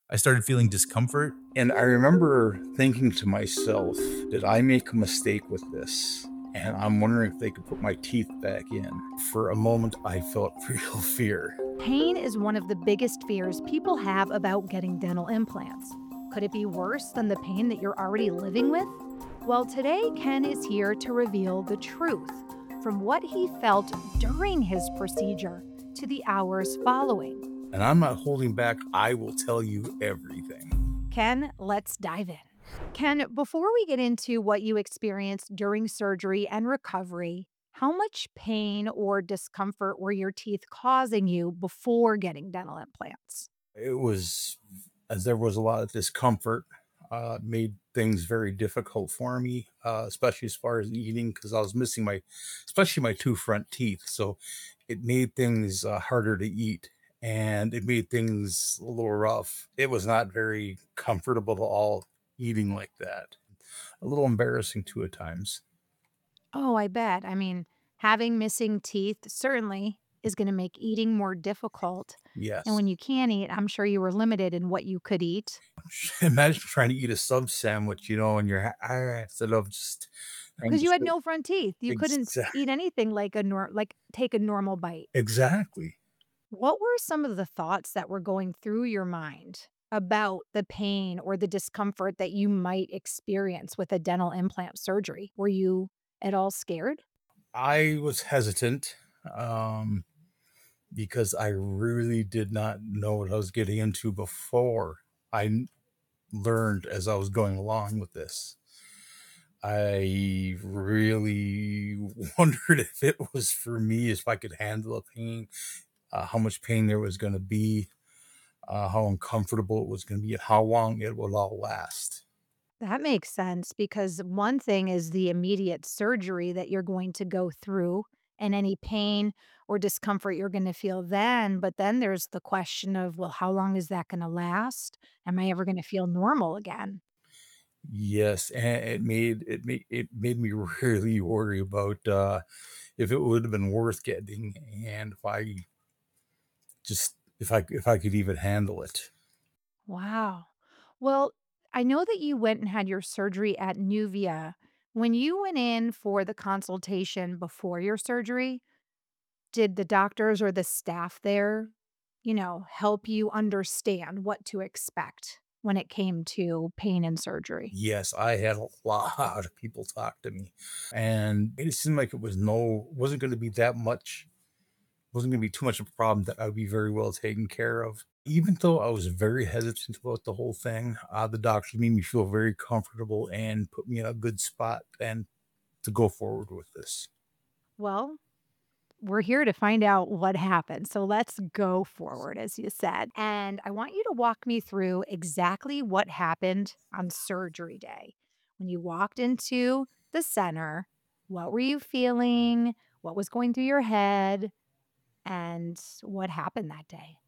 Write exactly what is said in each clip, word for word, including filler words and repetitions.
I started feeling discomfort. And I remember thinking to myself, did I make a mistake with this? And I'm wondering if they could put my teeth back in. For a moment, I felt real fear. Pain is one of the biggest fears people have about getting dental implants. Could it be worse than the pain that you're already living with? Well, today, Ken is here to reveal the truth from what he felt during his procedure to the hours following. And I'm not holding back. I will tell you everything. Ken, let's dive in. Ken, before we get into what you experienced during surgery and recovery, how much pain or discomfort were your teeth causing you before getting dental implants? It was, as there was a lot of discomfort, uh, made things very difficult for me, uh, especially as far as eating, because I was missing my, especially my two front teeth. So it made things uh, harder to eat, and it made things a little rough. It was not very comfortable at all eating like that. A little embarrassing too at times. Oh, I bet. I mean, having missing teeth certainly is going to make eating more difficult. And Yes. when you can't eat, I'm sure you were limited in what you could eat Imagine trying to eat a sub sandwich, you know, and you're ha- instead of just trying because to you had say no front teeth. You couldn't exactly. eat anything like a nor- like take a normal bite. Exactly. What were some of the thoughts that were going through your mind about the pain or the discomfort that you might experience with a dental implant surgery? Were you at all scared? I was hesitant, um, because I really did not know what I was getting into before I n- learned as I was going along with this. I really wondered if it was for me, if I could handle the pain, uh, how much pain there was going to be, uh, how uncomfortable it was going to be, and how long it would all last. That makes sense because one thing is the immediate surgery that you're going to go through and any pain or discomfort you're going to feel then. But then there's the question of, well, how long is that going to last? Am I ever going to feel normal again? Yes, and it made it made it made me really worry about uh, if it would have been worth getting, and if I just if I if I could even handle it. Wow. Well, I know that you went and had your surgery at Nuvia. When you went in for the consultation before your surgery, did the doctors or the staff there, you know, help you understand what to expect when it came to pain and surgery? Yes, I had a lot of people talk to me, and it seemed like it was no wasn't going to be that much wasn't going to be too much of a problem that I would be very well taken care of. Even though I was very hesitant about the whole thing, uh, the doctor made me feel very comfortable and put me in a good spot and to go forward with this. Well, we're here to find out what happened. So let's go forward, as you said. And I want you to walk me through exactly what happened on surgery day. When you walked into the center, what were you feeling? What was going through your head? And what happened that day?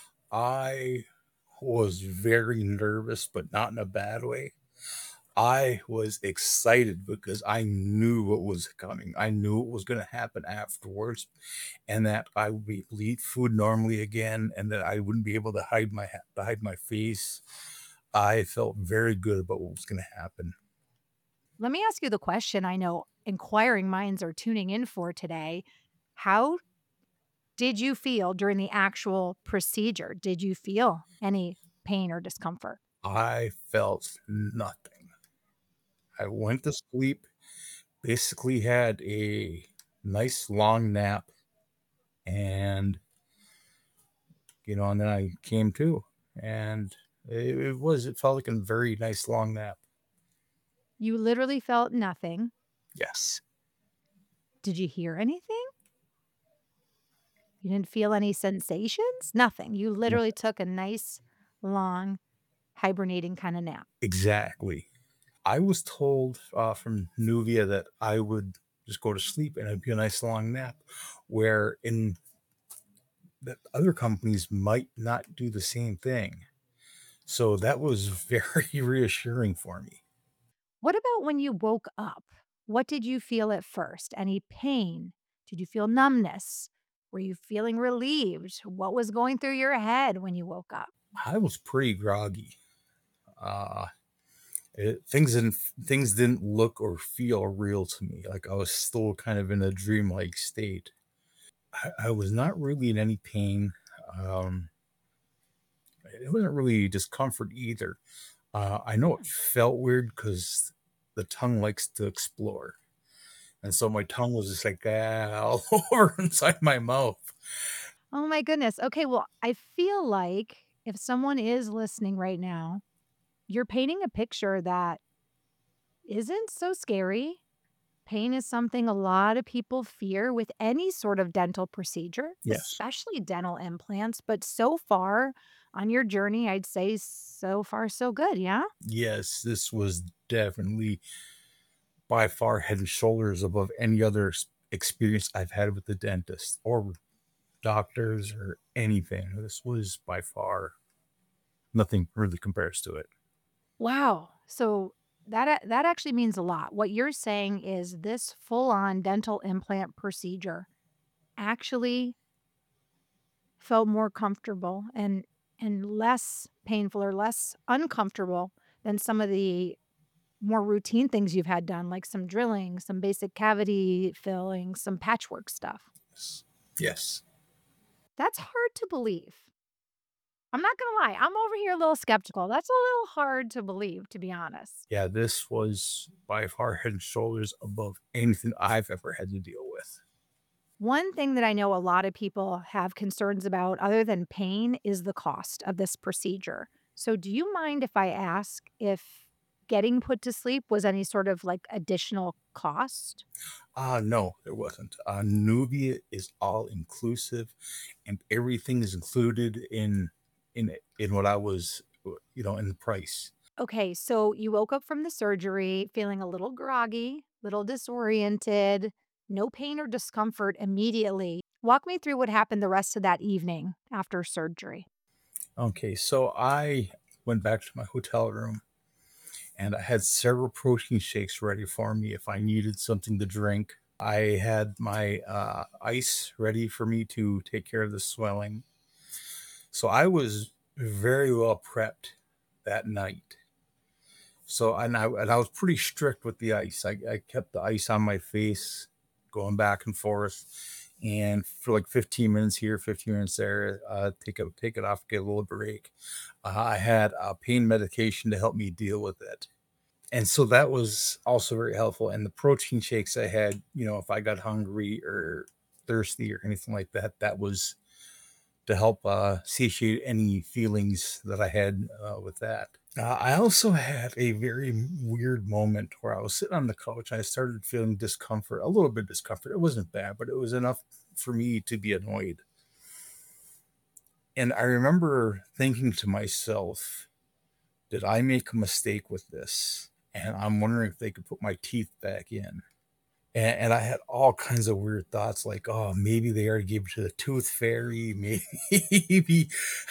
I was very nervous, but not in a bad way. I was excited because I knew what was coming. I knew what was going to happen afterwards, and that I would be able to eat food normally again, and that I wouldn't be able to hide my ha- to hide my face. I felt very good about what was going to happen. Let me ask you the question I know inquiring minds are tuning in for today. How did you feel during the actual procedure? Did you feel any pain or discomfort? I felt nothing. I went to sleep, basically had a nice long nap, and you know, and then I came to, and it, it was it felt like a very nice long nap. You literally felt nothing. Yes. Did you hear anything? You didn't feel any sensations? Nothing. You Yeah. literally took a nice, long, hibernating kind of nap. Exactly. I was told uh, from Nuvia that I would just go to sleep and it'd be a nice long nap, where in that other companies might not do the same thing. So that was very reassuring for me. What about when you woke up? What did you feel at first? Any pain? Did you feel numbness? Were you feeling relieved? What was going through your head when you woke up? I was pretty groggy. Uh, it, things didn't things didn't look or feel real to me. Like I was still kind of in a dreamlike state. I, I was not really in any pain. Um, it wasn't really discomfort either. Uh, I know it felt weird because the tongue likes to explore, and so my tongue was just like ah, all over inside my mouth. Oh my goodness. Okay, well, I feel like if someone is listening right now, you're painting a picture that isn't so scary. Pain is something a lot of people fear with any sort of dental procedure, Yes, especially dental implants. But so far on your journey, I'd say so far so good. Yeah. yes, this was definitely by far head and shoulders above any other experience I've had with the dentist or doctors or anything. This was by far nothing really compares to it. Wow. So that a- that actually means a lot. What you're saying is this full-on dental implant procedure actually felt more comfortable and and less painful or less uncomfortable than some of the more routine things you've had done, like some drilling, some basic cavity filling, some patchwork stuff. Yes. Yes. That's hard to believe. I'm not gonna lie, I'm over here a little skeptical. That's a little hard to believe, to be honest. Yeah, this was by far head and shoulders above anything I've ever had to deal with. One thing that I know a lot of people have concerns about, other than pain, is the cost of this procedure. So, do you mind if I ask if getting put to sleep was any sort of like additional cost? Ah, uh, no, there wasn't. Uh, Nubia is all inclusive, and everything is included in in it in what I was, you know, in the price. Okay, so you woke up from the surgery feeling a little groggy, little disoriented, no pain or discomfort immediately. Walk me through what happened the rest of that evening after surgery. Okay, so I went back to my hotel room and I had several protein shakes ready for me if I needed something to drink. I had my uh, ice ready for me to take care of the swelling. So I was very well prepped that night. So and I and I was pretty strict with the ice. I, I kept the ice on my face, going back and forth, and for like fifteen minutes here, fifteen minutes there. Uh, take it take it off, get a little break. Uh, I had uh, pain medication to help me deal with it, and so that was also very helpful. And the protein shakes I had, you know, if I got hungry or thirsty or anything like that, that was to help uh, satiate any feelings that I had uh, with that. Uh, I also had a very weird moment where I was sitting on the couch and I started feeling discomfort, a little bit of discomfort. It wasn't bad, but it was enough for me to be annoyed. And I remember thinking to myself, did I make a mistake with this? And I'm wondering if they could put my teeth back in. And, and I had all kinds of weird thoughts like, oh, maybe they already gave it to the tooth fairy. Maybe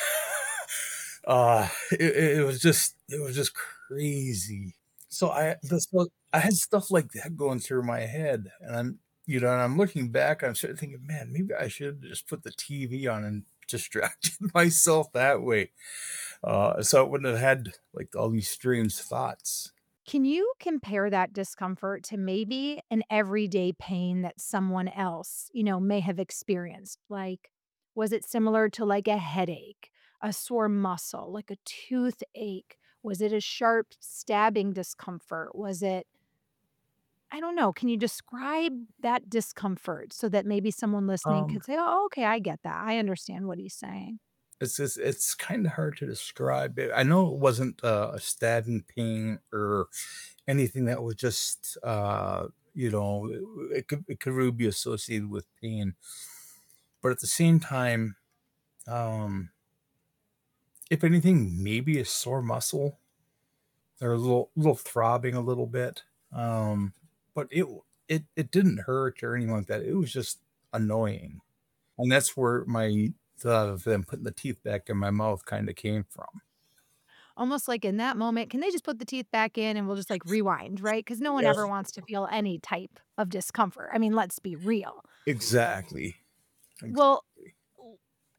uh, it, it was just, it was just crazy. So I this was I had stuff like that going through my head, and I'm you know, and I'm looking back, I'm sort of thinking, man, maybe I should just put the T V on and distracted myself that way. Uh, so I wouldn't have had like all these strange thoughts. Can you compare that discomfort to maybe an everyday pain that someone else, you know, may have experienced? Like, was it similar to like a headache, a sore muscle, like a toothache? Was it a sharp stabbing discomfort? Was it, I don't know, can you describe that discomfort so that maybe someone listening Um, could say, oh, okay, I get that. I understand what he's saying. it's just it's kind of hard to describe. It. I know it wasn't uh, a stabbing pain or anything that was just uh, you know it could it could really be associated with pain, but at the same time, um, if anything, maybe a sore muscle. They're a little little throbbing a little bit, um, but it it it didn't hurt or anything like that. It was just annoying, and that's where my thought of them putting the teeth back in my mouth kind of came from. Almost like in that moment, can they just put the teeth back in and we'll just like rewind, right? Because no one Yeah, ever wants to feel any type of discomfort. I mean, let's be real. exactly. Well, Exactly.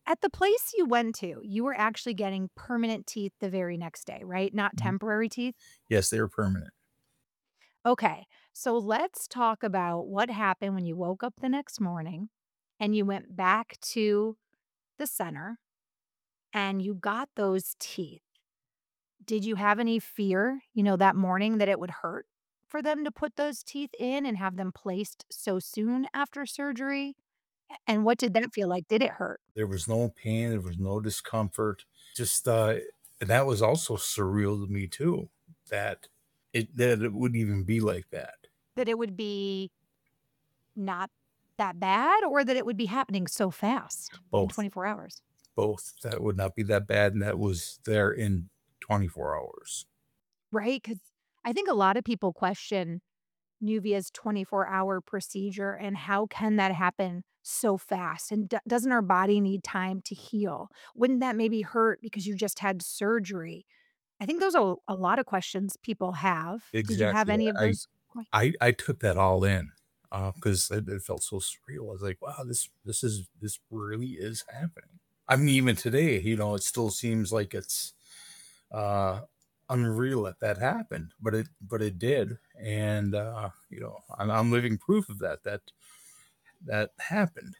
At the place you went to, you were actually getting permanent teeth the very next day, right? Not Mhm. temporary teeth? Yes, they were permanent. Okay, so let's talk about what happened when you woke up the next morning and you went back to the center and you got those teeth. Did you have any fear, you know, that morning that it would hurt for them to put those teeth in and have them placed so soon after surgery? A and what did that feel like? Did it hurt? There was no pain, there was no discomfort. Just, uh and that was also surreal to me too, that it that it would even be like that. That it would be not that bad or that it would be happening so fast in Both. twenty-four hours? Both. That would not be that bad, and that was there in twenty-four hours. Right? 'Cause I think a lot of people question Nuvia's twenty-four-hour procedure and how can that happen so fast? And do doesn't our body need time to heal? Wouldn't that maybe hurt because you just had surgery? I think those are a lot of questions people have. Did you have Exactly. any of I those que I I took that all in, uh, 'cause it it felt so surreal. I was like, "Wow, this this is this really is happening." I mean, even today, you know, it still seems like it's, uh, unreal that that happened, but it but it did, and, uh, you know, I'm I'm living proof of that, that that happened.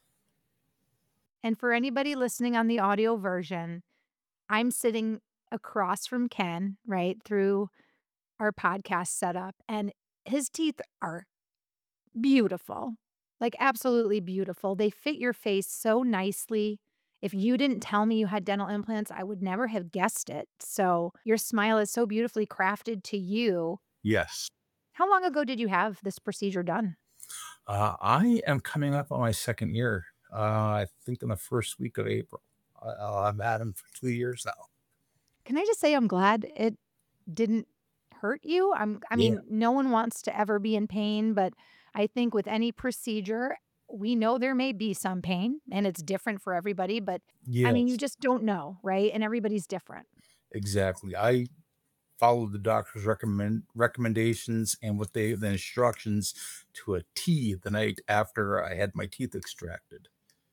And for anybody listening on the audio version, I'm sitting across from Ken, right, through our podcast setup, and his teeth are beautiful, like, absolutely beautiful. They fit your face so nicely. If you didn't tell me you had dental implants, I would never have guessed it. So, your smile is so beautifully crafted to you. Yes. How long ago did you have this procedure done? Uh, I am coming up on my second year. Uh, I think in the first week of April. I uh, I've had 'em for two years now. Can I just say I'm glad it didn't hurt you? I'm I Yeah. mean, no one wants to ever be in pain, but I think with any procedure, we know there may be some pain, and it's different for everybody, but, I mean, you Yes. just don't know, right? And everybody's different. Exactly. I followed the doctor's recommend recommendations and what they the instructions to a T the night after I had my teeth extracted.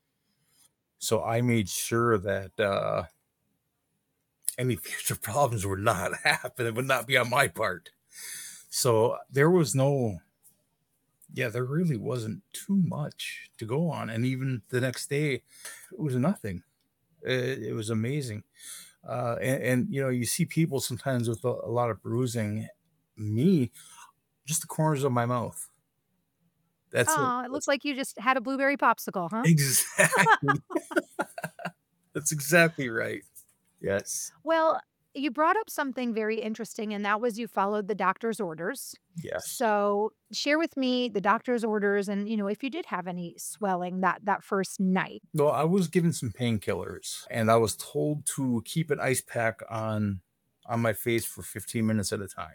So, I made sure that, uh any future problems would not happen, it would not be on my part. So, there was no yeah, there really wasn't too much to go on, and even the next day, it was nothing. I it was amazing. Uh, and and, you know, you see people sometimes with a a lot of bruising. Me, just the corners of my mouth. That's it. Aw, it looked That's like you just had a blueberry popsicle, huh? Exactly. That's exactly right. Yes. Well, you brought up something very interesting, and that was you followed the doctor's orders. Yes. So, share with me the doctor's orders and, you know, if you did have any swelling that that first night. No, I was given some painkillers, and I was told to keep an ice pack on on my face for fifteen minutes at a time.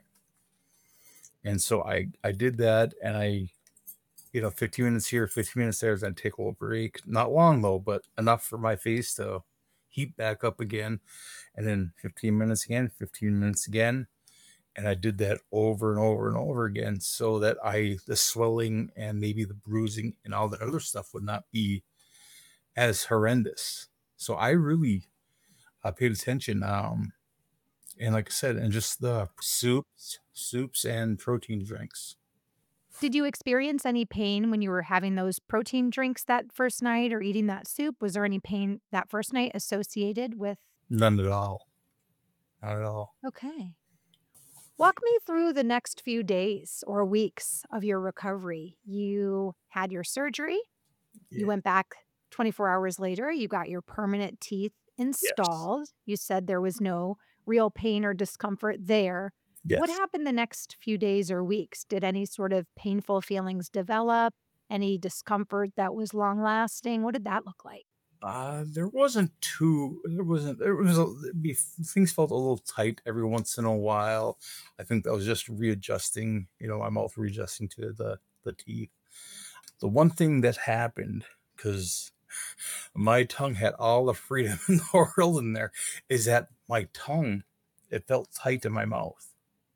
And so I I did that, and I you know, fifteen minutes here, fifteen minutes there, then take a little break. Not long though, but enough for my face to heat back up again, and then fifteen minutes again, fifteen minutes again, and I did that over and over and over again so that I the swelling and maybe the bruising and all the other stuff would not be as horrendous. So I really, uh, paid attention, um, and like I said, and just the soups soups and protein drinks. Did you experience any pain when you were having those protein drinks that first night or eating that soup? Was there any pain that first night associated with None at all. Not at all. Okay. Walk me through the next few days or weeks of your recovery. You had your surgery, you Yeah. went back twenty-four hours later, you got your permanent teeth Yes. installed. You said there was no real pain or discomfort there. What Yes. happened the next few days or weeks? Did any sort of painful feelings develop? Any discomfort that was long lasting? What did that look like? Uh, there wasn't too there wasn't there was a be things felt a little tight every once in a while. I think that was just readjusting, you know, my mouth readjusting to the the teeth. The one thing that happened, 'cause my tongue had all the freedom in the world in there, is that my tongue, it felt tight in my mouth.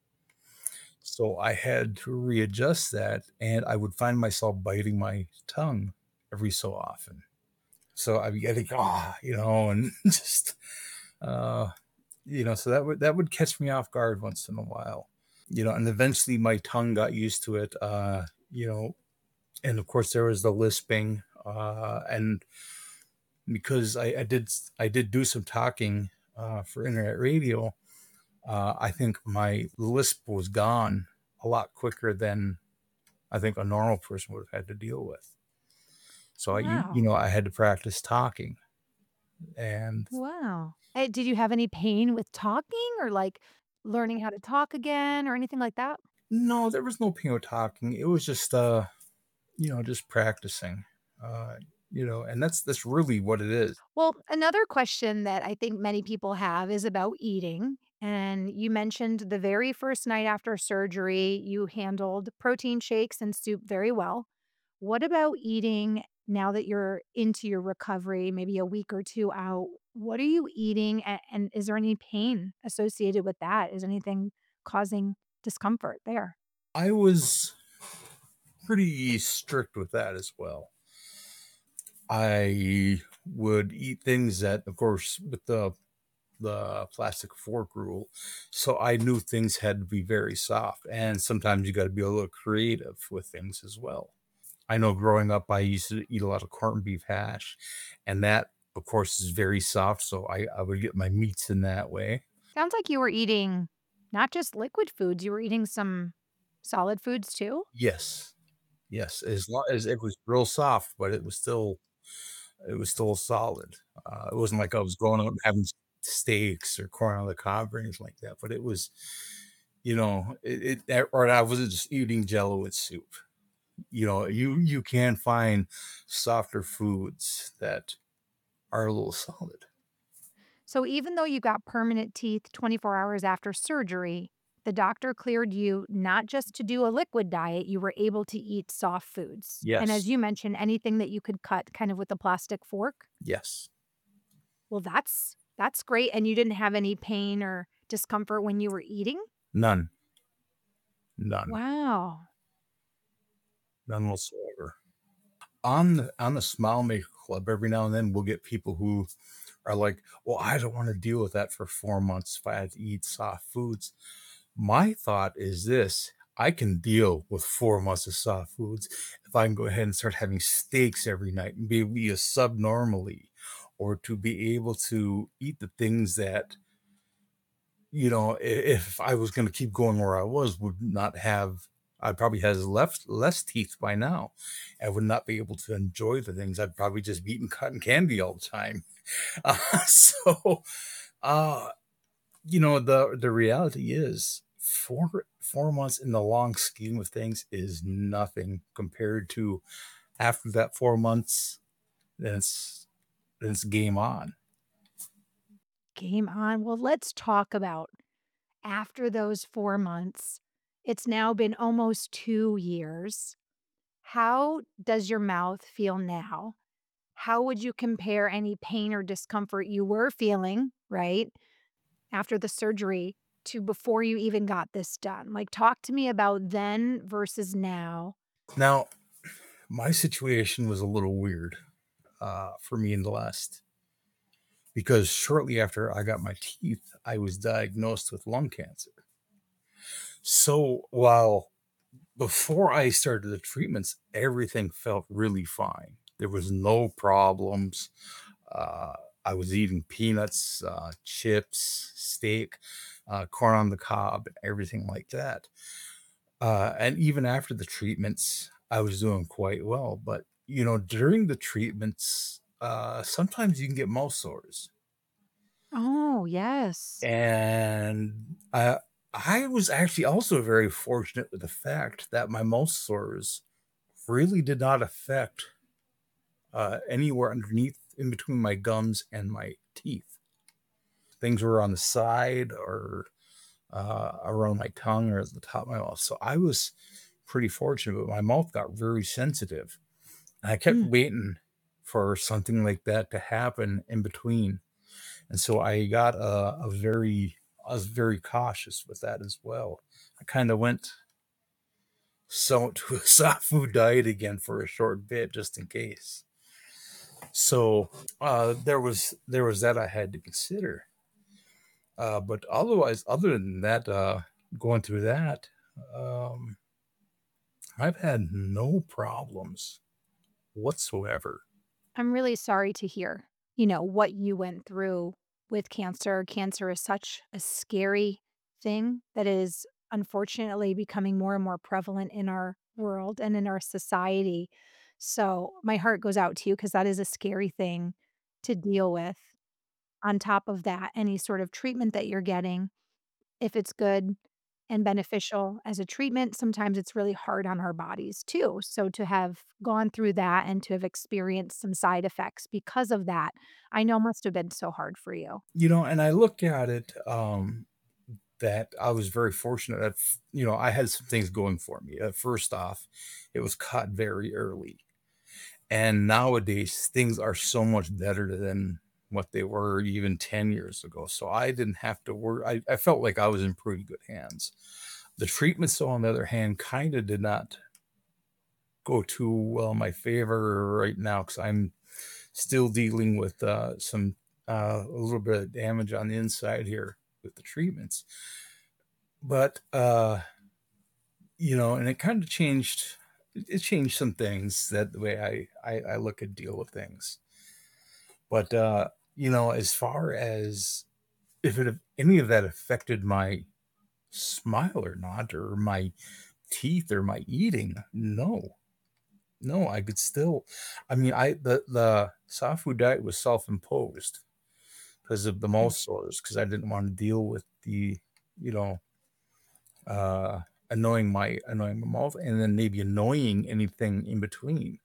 So, I had to readjust that, and I would find myself biting my tongue every so often. So I'd be getting, ah, you know, and just, uh, you know, so that would, that would catch me off guard once in a while, you know, and eventually my tongue got used to it, uh, you know, and of course there was the lisping, uh, and because I, I did, I did do some talking, uh, for internet radio, uh, I think my lisp was gone a lot quicker than I think a normal person would have had to deal with. So I, you, you Wow. know, I had to practice talking, and Wow. Eh, did you have any pain with talking or, like, learning how to talk again or anything like that? no, there was no pain with talking. It was just, uh, you know, just practicing, uh, you know, and that's that's really what it is. Well, another question that I think many people have is about eating. And you mentioned the very first night after surgery, you handled protein shakes and soup very well. What about eating now that you're into your recovery, maybe a week or two out? What are you eating? And, and is there any pain associated with that? Is anything causing discomfort there? I was pretty strict with that as well. I would eat things that, of course, with the the plastic fork rule, so I knew things had to be very soft, and sometimes you got to be a little creative with things as well. I know growing up, I used to eat a lot of corned beef hash, and that, of course, is very soft. So I, I would get my meats in that way. Sounds like you were eating not just liquid foods, you were eating some solid foods too? Yes, yes, as long as it was real soft, but it was still it was still solid. Uh, it wasn't like I was going out and having steaks or corn on the cob or anything like that. But it was, you know, it, it or I wasn't just eating Jello with soup. You know, you you can find softer foods that are a little solid. So even though you got permanent teeth twenty-four hours after surgery, the doctor cleared you not just to do a liquid diet, you were able to eat soft foods. And as Yes, you mentioned, anything that you could cut kind of with a plastic fork. yes, Well, that's that's great. And you didn't have any pain or discomfort when you were eating? none, none, Wow. none whatsoever. On the on the Smile Maker Club, every now and then we'll get people who are like, "Well, I don't want to deal with that for four months if I had to eat soft foods." My thought is this: I can deal with four months of soft foods if I can go ahead and start having steaks every night and be able to eat a subnormally, or to be able to eat the things that, you know, i- if I was going to keep going where I was, would not have. I probably has left less teeth by now. I would not be able to enjoy the things. I'd probably just be eating cotton candy all the time. Uh, so, uh, you know, the the reality is four four months in the long scheme of things is nothing compared to after that four months, then it's then it's game on. Game on. Well, let's talk about after those four months. It's now been almost two years. How does your mouth feel now? How would you compare any pain or discomfort you were feeling, right, after the surgery to before you even got this done? Like, talk to me about then versus now. Now, my situation was a little weird uh, for me in the last because shortly after I got my teeth, I was diagnosed with lung cancer. So while before I started the treatments, everything felt really fine. There was no problems. Uh, I was eating peanuts, uh, chips, steak, uh, corn on the cob, everything like that. Uh, and even after the treatments, I was doing quite well. But you know, during the treatments, uh, sometimes you can get mouth sores, Oh, yes. and I I was actually also very fortunate with the fact that my mouth sores really did not affect uh, anywhere underneath in between my gums and my teeth. Things were on the side or uh, around my tongue or at the top of my mouth. So I was pretty fortunate, but my mouth got very sensitive. And I kept Mm. waiting for something like that to happen in between. And so I got a, a very, I was very cautious with that as well. I kind of went so to a soft food diet again for a short bit just in case. So uh, there was there was that I had to consider. Uh, but otherwise, other than that, uh, going through that, um, I've had no problems whatsoever. I'm really sorry to hear, you know, what you went through with cancer. Cancer is such a scary thing that is unfortunately becoming more and more prevalent in our world and in our society. So my heart goes out to you because that is a scary thing to deal with. On top of that, any sort of treatment that you're getting, if it's good and beneficial as a treatment, sometimes it's really hard on our bodies too. So to have gone through that and to have experienced some side effects because of that, I know must have been so hard for you. You know, and I look at it um, that I was very fortunate that, you know, I had some things going for me. Uh, first off, it was caught very early. And nowadays, things are so much better than what they were even ten years ago. So I didn't have to worry. I, I felt like I was in pretty good hands. The treatments, though, on the other hand, kind of did not go too well in my favor right now because I'm still dealing with uh, some uh, a little bit of damage on the inside here with the treatments. But uh, you know, and it kind of changed. It changed some things that the way I I, I look at deal with things. But uh, you know, as far as if it any of that affected my smile or not, or my teeth or my eating, no, no, I could still. I mean, I the the soft food diet was self imposed because of the mouth Mm. sores because I didn't want to deal with the you know uh annoying my annoying my mouth and then maybe annoying anything in between.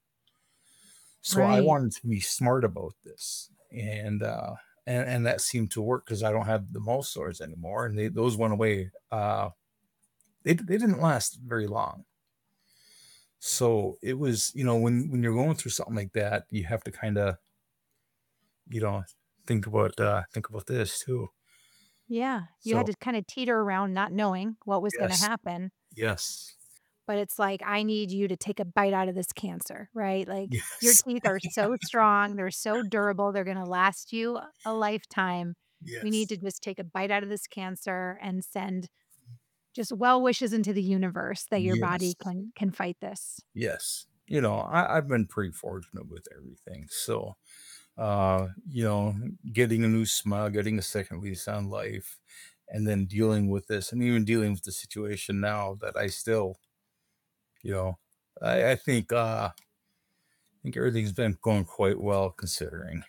So I Right. wanted to be smart about this, and uh, and and that seemed to work because I don't have the mouth sores anymore, and they those went away. Uh, they they didn't last very long. So it was, you know, when when you're going through something like that, you have to kind of, you know, think about uh, think about this too. Yeah. You had So to kind of teeter around not knowing what was going to yes, happen. yes, But it's like, I need you to take a bite out of this cancer, right? Like your yes, teeth are so strong, they're so durable, they're going to last you a lifetime. We need yes, to just take a bite out of this cancer and send just well wishes into the universe that your body yes, can can fight this. yes. You know, I, I've been pretty fortunate with everything. So uh, you know, getting a new smile, getting a second lease on life, and then dealing with this, and even dealing with the situation now that I still, you know, I, I think uh, I think everything's been going quite well considering.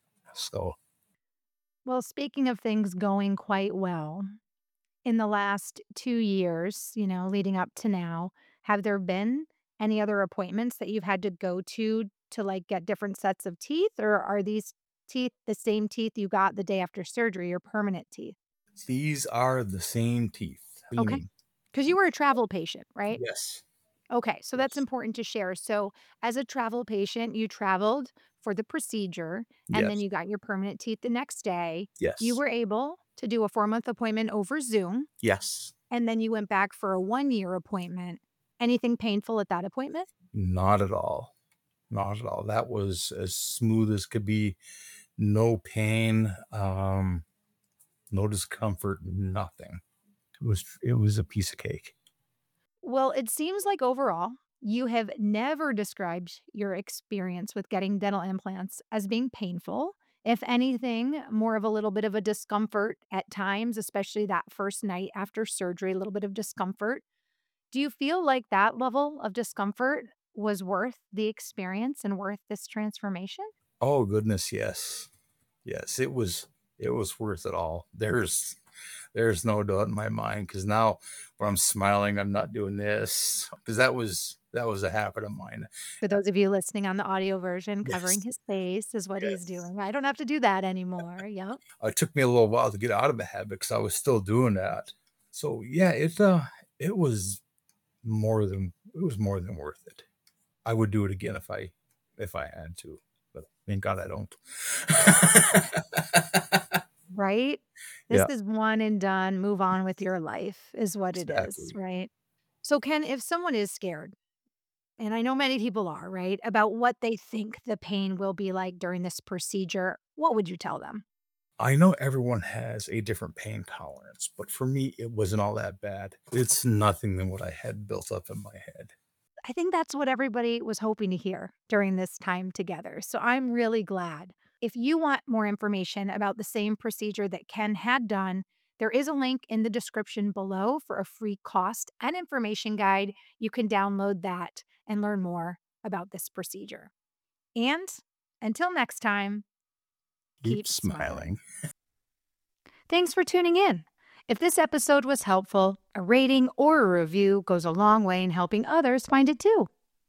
So Well, speaking of things going quite well, in the last two years, you know, leading up to now, have there been any other appointments that you've had to go to to, like, get different sets of teeth, or are these teeth the same teeth you got the day after surgery, your permanent teeth? these are the same teeth. Okay, Meaning, because you were a travel patient, right? yes, Okay, so that's yes, important to share. So, as a travel patient, you traveled for the procedure and then yes, you got your permanent teeth the next day. You yes, were able to do a four month appointment over Zoom yes. and then you went back for a one year appointment. Anything painful at that appointment? Not at all. Not at all. That was as smooth as could be. No pain, um, no discomfort, nothing. It was it was a piece of cake. Well, it seems like overall, you have never described your experience with getting dental implants as being painful. If anything, more of a little bit of a discomfort at times, especially that first night after surgery, a little bit of discomfort. Do you feel like that level of discomfort was worth the experience and worth this transformation? Oh goodness, yes. Yes, it was it was worth it all. There's there's no doubt in my mind because now when I'm smiling, I'm not doing this because that was that was a habit of mine. For those of you listening on the audio version, covering Yes, his face is what he's yes. doing. I don't have to do that anymore. Yep. Uh, It took me a little while to get out of the habit because I was still doing that. So yeah, it uh it was more than it was more than worth it. I would do it again if I if I had to, but thank God I don't. Right? This Yeah, is one and done, move on with your life is what it is, exactly. right? So Ken, if someone is scared and I know many people are, right, about what they think the pain will be like during this procedure, what would you tell them? I know everyone has a different pain tolerance, but for me, it wasn't all that bad. It's nothing than what I had built up in my head. I think that's what everybody was hoping to hear during this time together. So I'm really glad. If you want more information about the same procedure that Ken had done, there is a link in the description below for a free cost and information guide. You can download that and learn more about this procedure. And until next time, Keep keep smiling. smiling. Thanks for tuning in. If this episode was helpful, a rating or a review goes a long way in helping others find it too.